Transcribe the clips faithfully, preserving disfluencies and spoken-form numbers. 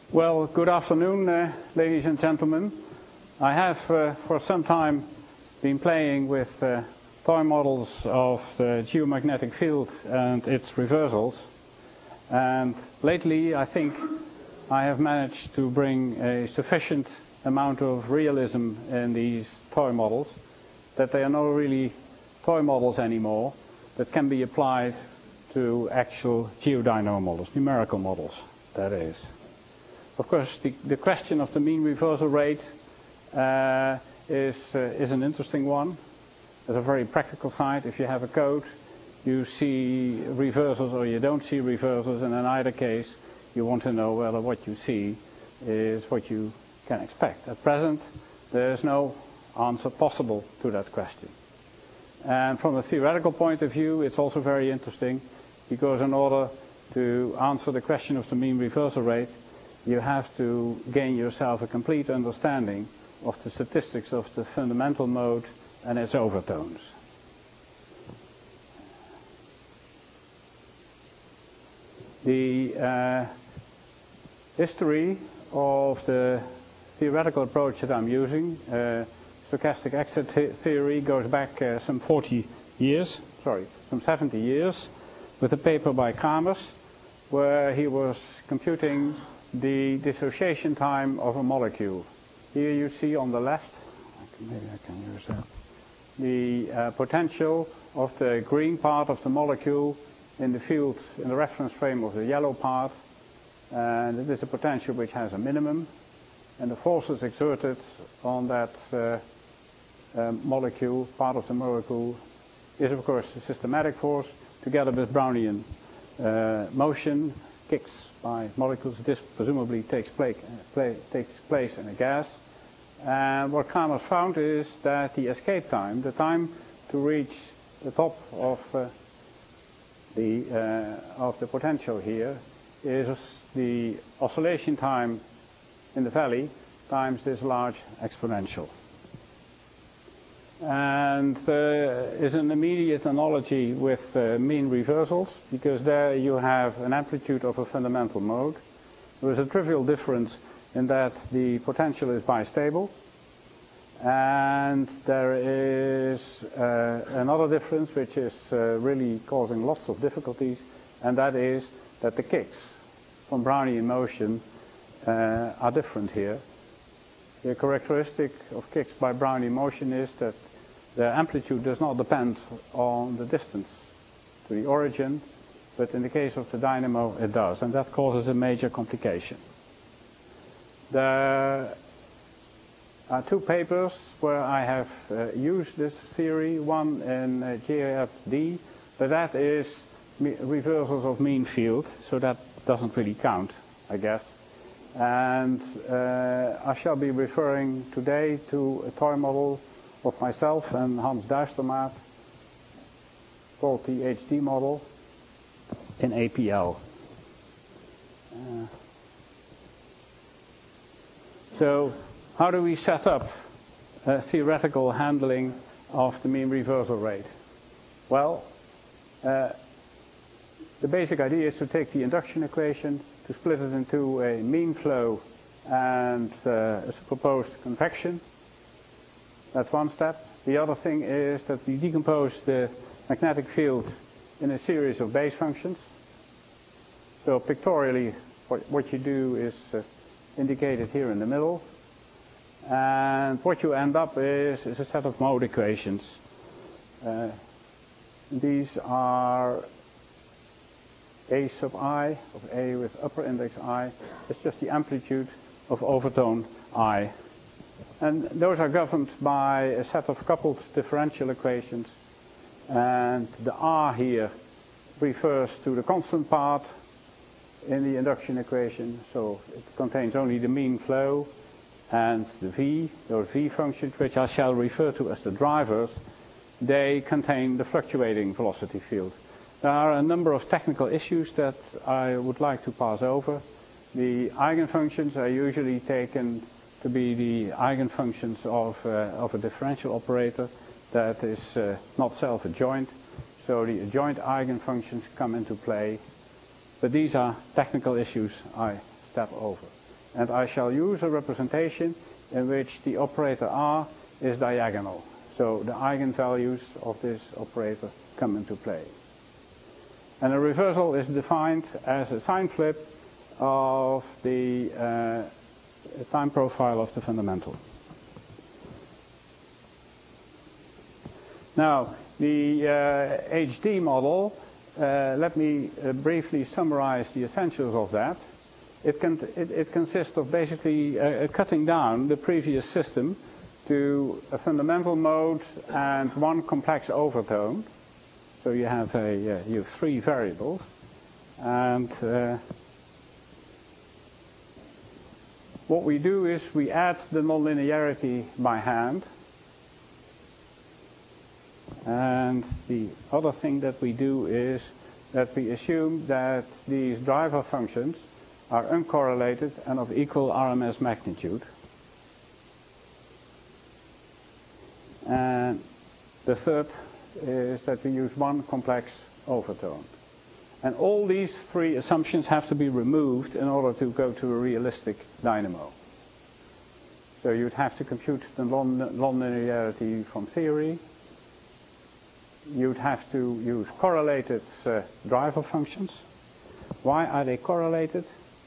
Well, good afternoon, uh, ladies and gentlemen. I have uh, for some time been playing with uh, toy models of the geomagnetic field and its reversals. And lately, I think I have managed to bring a sufficient amount of realism in these toy models that they are not really toy models anymore, that can be applied to actual geodynamo models, numerical models, that is. Of course, the, the question of the mean reversal rate uh, is, uh, is an interesting one. There's a very practical side. If you have a code, you see reversals or you don't see reversals, and in either case, you want to know whether what you see is what you can expect. At present, there is no answer possible to that question. And from a theoretical point of view, it's also very interesting, because in order to answer the question of the mean reversal rate, you have to gain yourself a complete understanding of the statistics of the fundamental mode and its overtones. The uh, history of the theoretical approach that I'm using, uh, stochastic exit theory, goes back uh, some forty years, sorry, some seventy years, with a paper by Kramers, where he was computing the dissociation time of a molecule. Here you see on the left, maybe I can use that, the uh, potential of the green part of the molecule in the field, in the reference frame of the yellow part. And it is a potential which has a minimum, and the forces exerted on that uh, uh, molecule, part of the molecule, is of course the systematic force, together with Brownian uh, motion, kicks by molecules. This presumably takes place, play, takes place in a gas. And what Kramers found is that the escape time, the time to reach the top of uh, the uh, of the potential here, is the oscillation time in the valley times this large exponential. And uh, is an immediate analogy with uh, mean reversals, because there you have an amplitude of a fundamental mode. There is a trivial difference in that the potential is bistable, and there is uh, another difference which is uh, really causing lots of difficulties, and that is that the kicks from Brownian motion uh, are different here. The characteristic of kicks by Brownian motion is that the amplitude does not depend on the distance to the origin, but in the case of the dynamo it does, and that causes a major complication. There are two papers where I have uh, used this theory, one in uh, J F D, but that is reversals of mean field, so that doesn't really count, I guess. And uh, I shall be referring today to a toy model of myself and Hans Duistermaat, called the H D model in A P L. Uh, so how do we set up a theoretical handling of the mean reversal rate? Well, uh, the basic idea is to take the induction equation, to split it into a mean flow and uh, a superposed convection. That's one step. The other thing is that we decompose the magnetic field in a series of base functions. So pictorially, what, what you do is uh, indicated here in the middle. And what you end up is, is a set of mode equations. Uh, these are A sub I, of A with upper index I. It's just the amplitude of overtone I. And those are governed by a set of coupled differential equations. And the R here refers to the constant part in the induction equation. So it contains only the mean flow. And the V, those V functions, which I shall refer to as the drivers, they contain the fluctuating velocity field. There are a number of technical issues that I would like to pass over. The eigenfunctions are usually taken to be the eigenfunctions of, uh, of a differential operator that is uh, not self-adjoint. So the adjoint eigenfunctions come into play. But these are technical issues I step over. And I shall use a representation in which the operator R is diagonal. So the eigenvalues of this operator come into play. And a reversal is defined as a sign flip of the uh, time profile of the fundamental. Now, the uh, H D model, uh, let me uh, briefly summarize the essentials of that. It, can, it, it consists of basically uh, cutting down the previous system to a fundamental mode and one complex overtone. So you have a uh, you have three variables, and uh, what we do is we add the nonlinearity by hand. And the other thing that we do is that we assume that these driver functions are uncorrelated and of equal R M S magnitude. And the third is that we use one complex overtone. And all these three assumptions have to be removed in order to go to a realistic dynamo. So you'd have to compute the nonlinearity from theory. You'd have to use correlated uh, driver functions. Why are they correlated?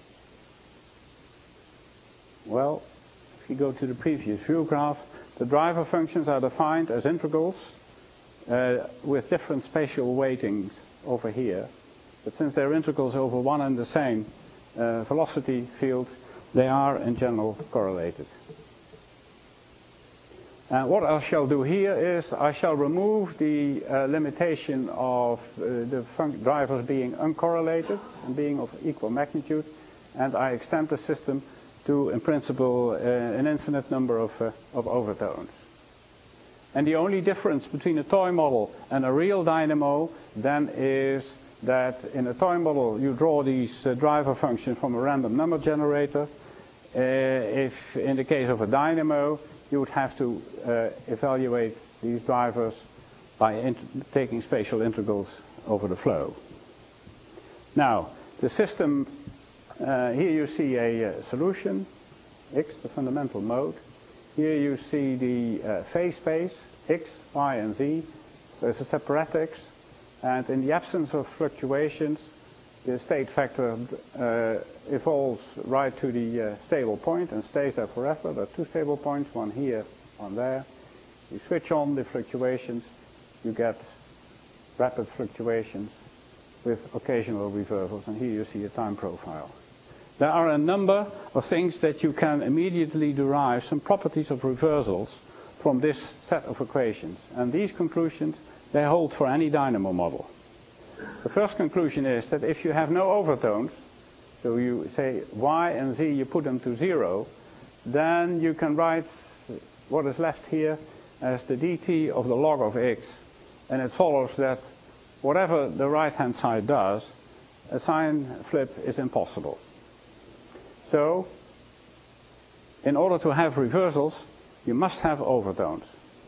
Well, if you go to the previous view graph, the driver functions are defined as integrals uh, with different spatial weightings over here. But since they're integrals over one and the same uh, velocity field, they are in general correlated. And what I shall do here is I shall remove the uh, limitation of uh, the drivers being uncorrelated and being of equal magnitude, and I extend the system to, in principle, uh, an infinite number of, uh, of overtones. And the only difference between a toy model and a real dynamo then is that in a toy model you draw these uh, driver functions from a random number generator. Uh, if in the case of a dynamo, you would have to uh, evaluate these drivers by taking spatial integrals over the flow. Now, the system, uh, here you see a uh, solution, X, the fundamental mode. Here you see the uh, phase space, X, Y, and Z. There's a separatrix, and in the absence of fluctuations, the state factor uh, evolves right to the uh, stable point and stays there forever. There are two stable points, one here, one there. You switch on the fluctuations, you get rapid fluctuations with occasional reversals, and here you see a time profile. There are a number of things that you can immediately derive some properties of reversals from this set of equations, and these conclusions, they hold for any dynamo model. The first conclusion is that if you have no overtones, so you say Y and Z, you put them to zero, then you can write what is left here as the dt of the log of x, and it follows that whatever the right-hand side does, a sign flip is impossible. So, in order to have reversals, you must have overtones.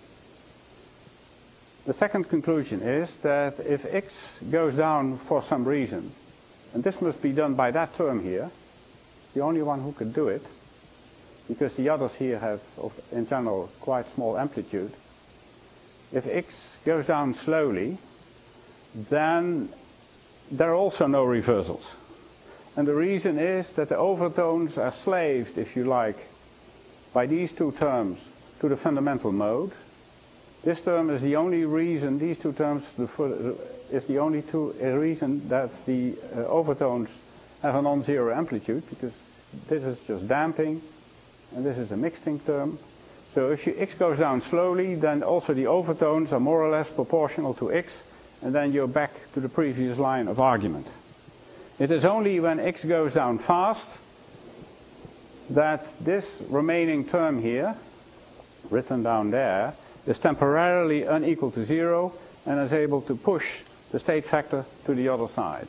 The second conclusion is that if x goes down for some reason, and this must be done by that term here, the only one who could do it, because the others here have, in general, quite small amplitude. If x goes down slowly, then there are also no reversals. And the reason is that the overtones are slaved, if you like, by these two terms to the fundamental mode. This term is the only reason, these two terms is the only two reason that the uh, overtones have a non-zero amplitude, because this is just damping and this is a mixing term. So if you, x goes down slowly, then also the overtones are more or less proportional to x, and then you're back to the previous line of argument. It is only when x goes down fast that this remaining term here, written down there, is temporarily unequal to zero and is able to push the state factor to the other side.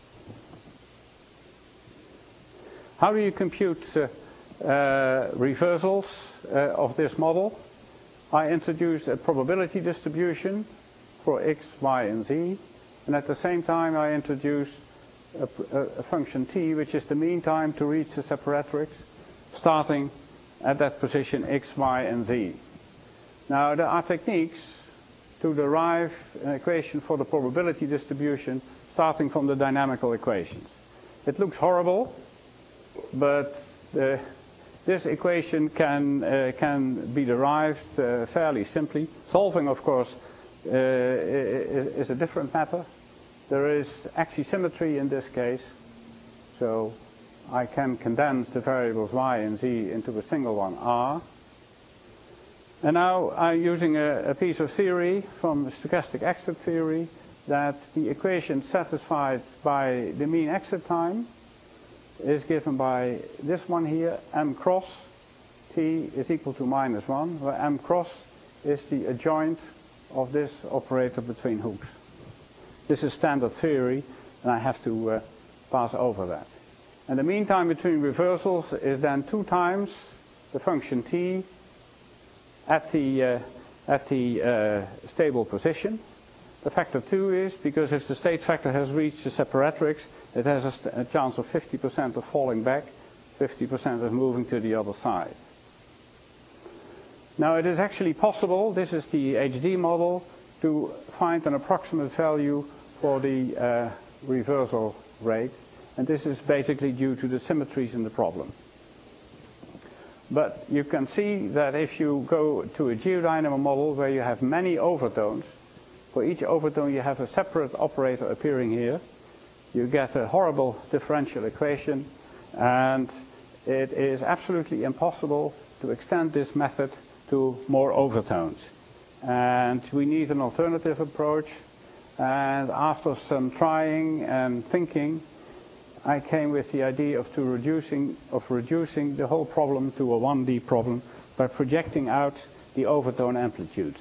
How do you compute uh, uh, reversals uh, of this model? I introduced a probability distribution for x, y, and z, and at the same time I introduced a, a, a function t, which is the mean time to reach the separatrix, starting at that position x, y, and z. Now there are techniques to derive an equation for the probability distribution starting from the dynamical equations. It looks horrible, but the, this equation can, uh, can be derived uh, fairly simply. Solving, of course, uh, is a different matter. There is axisymmetry in this case, so I can condense the variables y and z into a single one, r. And now I'm using a, a piece of theory from stochastic exit theory that the equation satisfied by the mean exit time is given by this one here, m cross t is equal to minus one, where m cross is the adjoint of this operator between hooks. This is standard theory, and I have to uh, pass over that. And the mean time between reversals is then two times the function t at the, uh, at the uh, stable position. The factor two is because if the state factor has reached the separatrix, it has a, st a chance of fifty percent of falling back, fifty percent of moving to the other side. Now it is actually possible, this is the H D model, to find an approximate value for the uh, reversal rate, and this is basically due to the symmetries in the problem. But you can see that if you go to a geodynamo model where you have many overtones, for each overtone you have a separate operator appearing here, you get a horrible differential equation, and it is absolutely impossible to extend this method to more overtones. And we need an alternative approach, and after some trying and thinking, I came with the idea of, to reducing, of reducing the whole problem to a one D problem by projecting out the overtone amplitudes.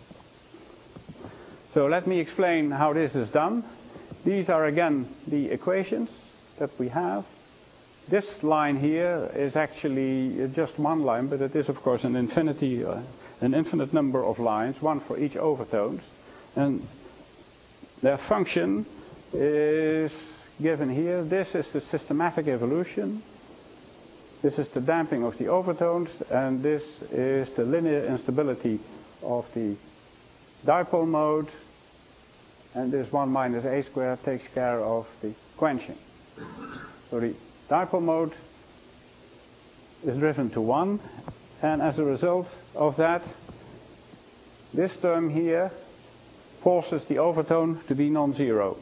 So let me explain how this is done. These are again the equations that we have. This line here is actually just one line, but it is of course an infinity, uh, an infinite number of lines, one for each overtones, and their function is given here. This is the systematic evolution. This is the damping of the overtones, and this is the linear instability of the dipole mode, and this one minus a squared takes care of the quenching. So the dipole mode is driven to one, and as a result of that, this term here forces the overtone to be non-zero.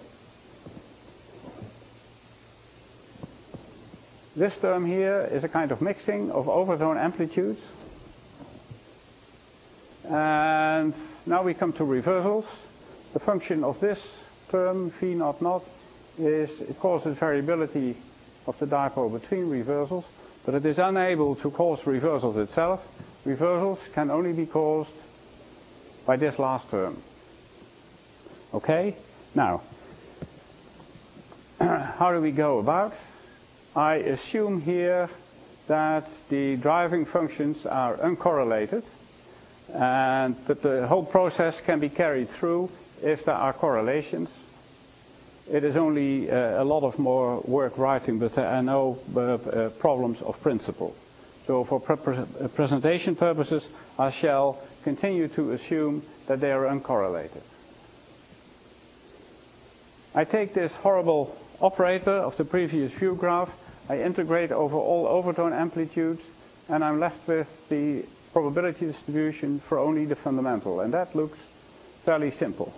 This term here is a kind of mixing of overtone amplitudes. And now we come to reversals. The function of this term, V naught naught, is it causes variability of the dipole between reversals, but it is unable to cause reversals itself. Reversals can only be caused by this last term. Okay? Now, how do we go about? I assume here that the driving functions are uncorrelated, and that the whole process can be carried through if there are correlations. It is only uh, a lot of more work writing, but there are no uh, uh, problems of principle. So for pre presentation purposes, I shall continue to assume that they are uncorrelated. I take this horrible operator of the previous view graph, I integrate over all overtone amplitudes, and I'm left with the probability distribution for only the fundamental, and that looks fairly simple.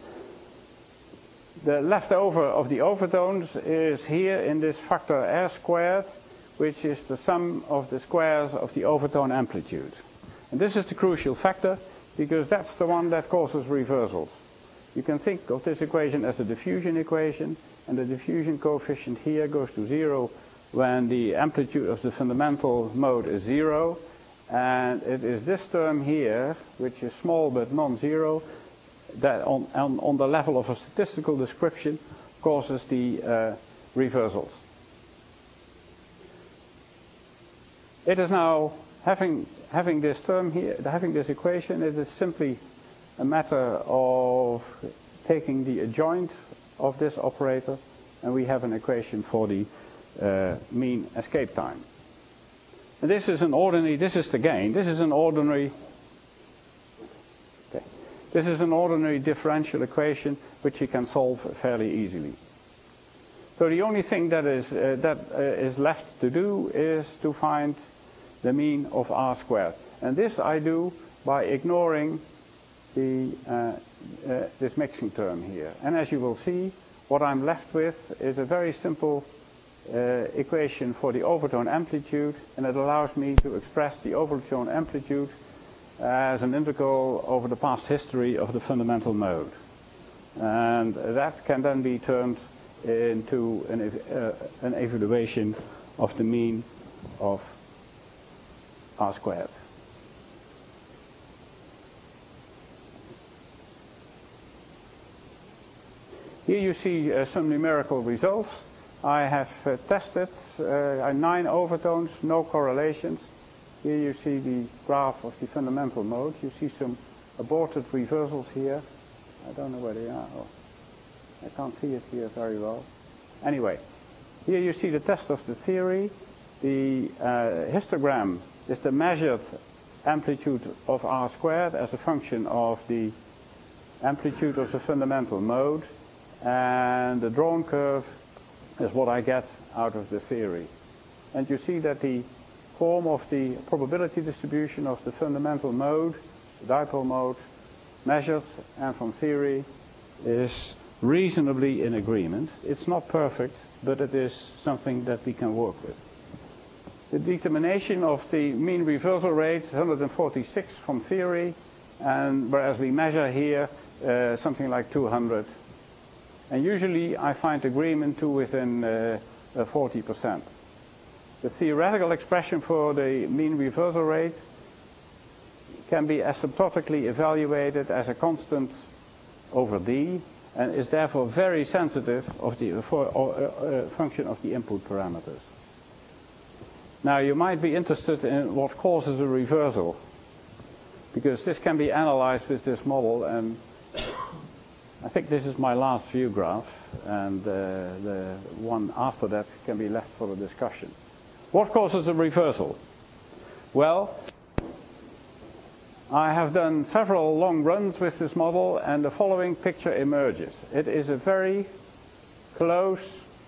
The leftover of the overtones is here in this factor R squared, which is the sum of the squares of the overtone amplitude. And this is the crucial factor, because that's the one that causes reversals. You can think of this equation as a diffusion equation, and the diffusion coefficient here goes to zero when the amplitude of the fundamental mode is zero, and it is this term here, which is small but non-zero, that on, on, on the level of a statistical description causes the uh, reversals. It is now, having, having this term here, having this equation, it is simply a matter of taking the adjoint of this operator, and we have an equation for the uh, mean escape time. And this is an ordinary, this is the gain, this is an ordinary, okay, this is an ordinary differential equation which you can solve fairly easily. So the only thing that is, uh, that uh, is left to do is to find the mean of R squared. And this I do by ignoring the, uh, uh, this mixing term here. And as you will see, what I'm left with is a very simple uh, equation for the overtone amplitude, and it allows me to express the overtone amplitude as an integral over the past history of the fundamental mode. And that can then be turned into an, uh, an evaluation of the mean of R squared. Here you see uh, some numerical results. I have uh, tested uh, nine overtones, no correlations. Here you see the graph of the fundamental mode. You see some aborted reversals here. I don't know where they are. Oh, I can't see it here very well. Anyway, here you see the test of the theory. The uh, histogram is the measured amplitude of R squared as a function of the amplitude of the fundamental mode. And the drawn curve is what I get out of the theory. And you see that the form of the probability distribution of the fundamental mode, the dipole mode, measured and from theory, is reasonably in agreement. It's not perfect, but it is something that we can work with. The determination of the mean reversal rate, one hundred forty-six from theory, and whereas we measure here uh, something like two hundred. And usually I find agreement to within uh, uh, forty percent. The theoretical expression for the mean reversal rate can be asymptotically evaluated as a constant over D, and is therefore very sensitive of the for, uh, uh, function of the input parameters. Now you might be interested in what causes a reversal, because this can be analyzed with this model, and I think this is my last view graph, and uh, the one after that can be left for the discussion. What causes a reversal? Well, I have done several long runs with this model, and the following picture emerges. It is a very close,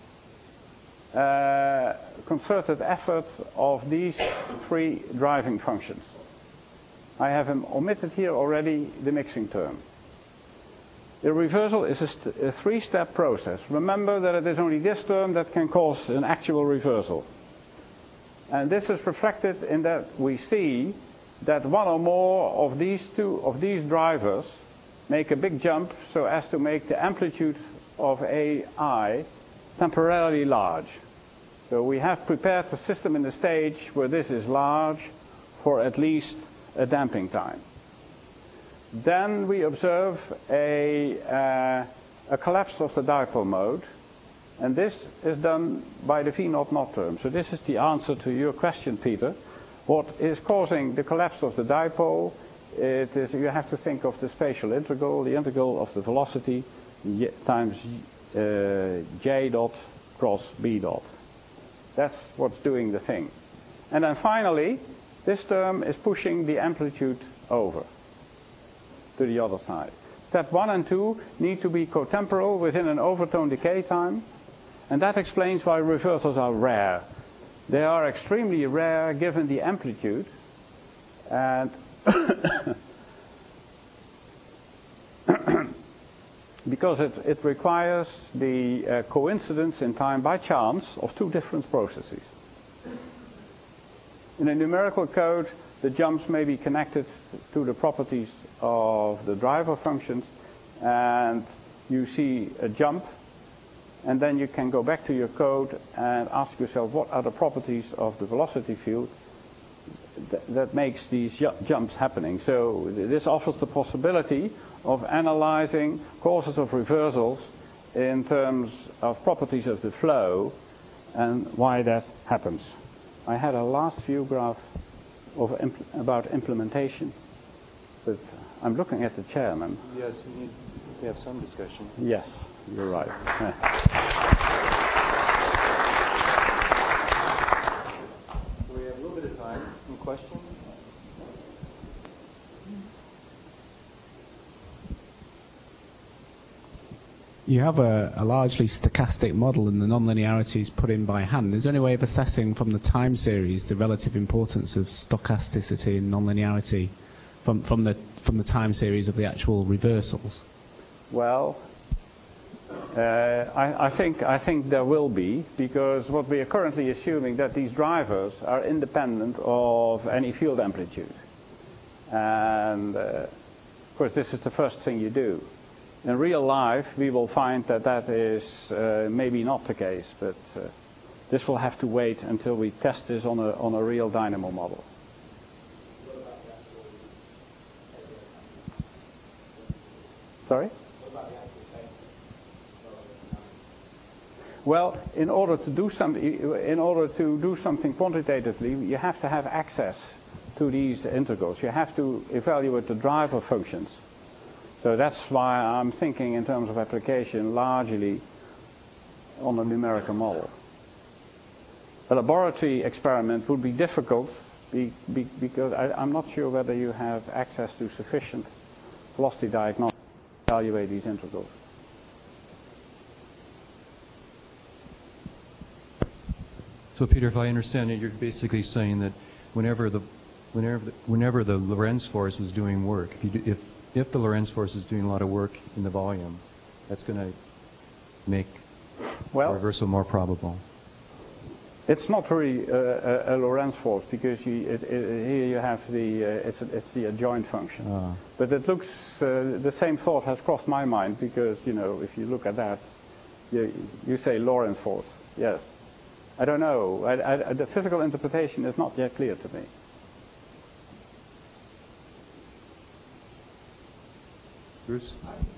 uh, concerted effort of these three driving functions. I have omitted here already the mixing term. The reversal is a, st a three-step process. Remember that it is only this term that can cause an actual reversal. And this is reflected in that we see that one or more of these two of these drivers make a big jump so as to make the amplitude of A I temporarily large. So we have prepared the system in the stage where this is large for at least a damping time. Then we observe a, uh, a collapse of the dipole mode, and this is done by the V naught naught term. So this is the answer to your question, Peter. What is causing the collapse of the dipole? It is, you have to think of the spatial integral, the integral of the velocity times uh, j dot cross b dot. That's what's doing the thing. And then finally, this term is pushing the amplitude over to the other side. Step one and two need to be cotemporal within an overtone decay time, and that explains why reversals are rare. They are extremely rare given the amplitude, and because it, it requires the uh, coincidence in time by chance of two different processes. In a numerical code, the jumps may be connected to the properties of the driver functions, and you see a jump, and then you can go back to your code and ask yourself what are the properties of the velocity field th that makes these jumps happening. So this offers the possibility of analyzing causes of reversals in terms of properties of the flow and why that happens. I had a last view graph of impl about implementation, but I'm looking at the chairman. Yes, we need to have some discussion. Yes, you're right. We have a little bit of time. you have a, a largely stochastic model and the nonlinearity is put in by hand. Is there any way of assessing from the time series the relative importance of stochasticity and nonlinearity from, from, the, from the time series of the actual reversals? Well, uh, I, I, think, I think there will be, because what we are currently assuming that these drivers are independent of any field amplitude. And uh, of course this is the first thing you do. In real life, we will find that that is uh, maybe not the case, but uh, this will have to wait until we test this on a, on a real dynamo model. Sorry? Well, in order to do some, in order to do something quantitatively, you have to have access to these integrals. You have to evaluate the driver functions. So that's why I'm thinking in terms of application largely on a numerical model. A laboratory experiment would be difficult be, be, because I, I'm not sure whether you have access to sufficient velocity diagnostics to evaluate these integrals. So Peter, if I understand it, you're basically saying that whenever the whenever the, whenever the Lorentz force is doing work, if you do, if If the Lorentz force is doing a lot of work in the volume, that's going to make well, reversal more probable. It's not really uh, a, a Lorentz force because you, it, it, here you have the uh, it's, a, it's the adjoint function. Ah. But it looks uh, the same thought has crossed my mind because you know if you look at that, you, you say Lorentz force. Yes, I don't know. I, I, the physical interpretation is not yet clear to me. Bruce?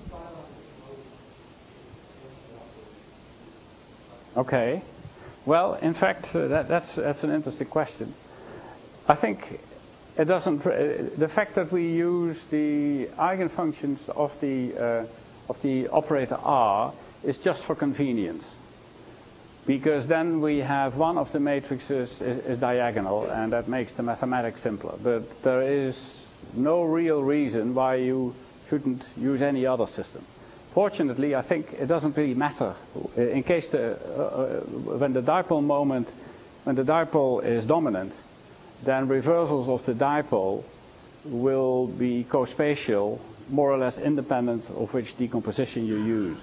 Okay. Well, in fact, uh, that, that's that's an interesting question. I think it doesn't. Uh, the fact that we use the eigenfunctions of the uh, of the operator R is just for convenience, because then we have one of the matrices is, is diagonal, and that makes the mathematics simpler. But there is no real reason why you shouldn't use any other system. Fortunately, I think it doesn't really matter. In case the, uh, when the dipole moment, when the dipole is dominant, then reversals of the dipole will be cospatial, more or less independent of which decomposition you use.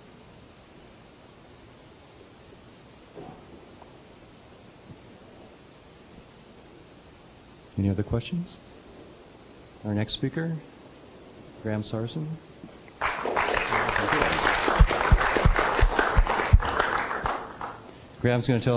Any other questions? Our next speaker, Graham Sarson. Graham's going to tell